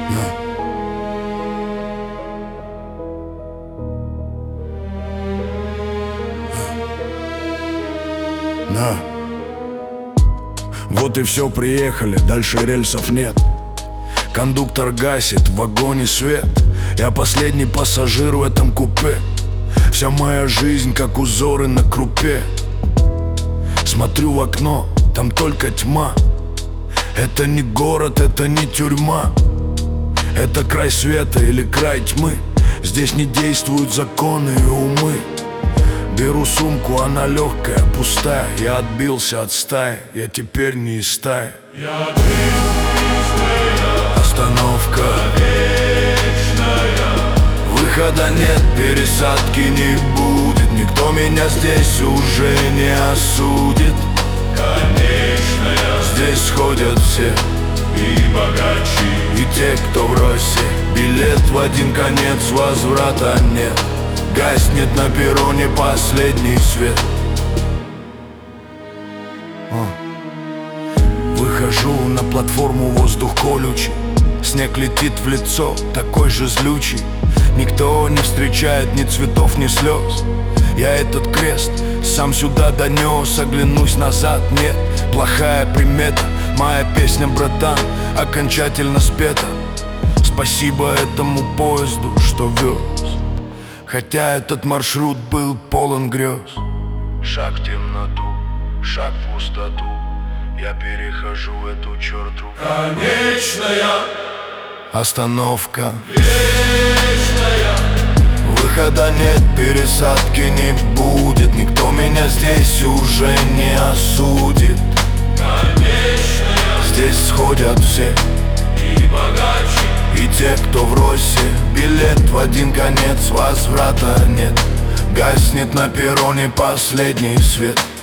На. Вот и все, приехали, дальше рельсов нет. Кондуктор гасит, в вагоне свет. Я последний пассажир в этом купе. Вся моя жизнь, как узоры на крупе. Смотрю в окно, там только тьма. Это не город, это не тюрьма. Это край света или край тьмы. Здесь не действуют законы и умы. Беру сумку, она легкая, пустая. Я отбился от стаи, я теперь не из стаи. Остановка вечная. Выхода нет, пересадки не будет. Никто меня здесь уже не осудит. Конечная. Здесь сходят все, и богачи, и те, кто в росе. Билет в один конец, возврата нет. Гаснет на перроне последний свет. Выхожу на платформу, воздух колючий. Снег летит в лицо, такой же злючий. Никто не встречает ни цветов, ни слез. Я этот крест сам сюда донес. Оглянусь назад, нет, плохая примета. Моя песня, братан, окончательно спета. Спасибо этому поезду, что вез. Хотя этот маршрут был полон грез. Шаг в темноту, шаг в пустоту. Я перехожу эту черту. Конечная. Остановка вечная. Выхода нет, пересадки не будет. Никто меня здесь уже не осудит. Конечная. Здесь сходят все, и богачи, и те, кто в росе. Билет в один конец, возврата нет. Гаснет на перроне последний свет.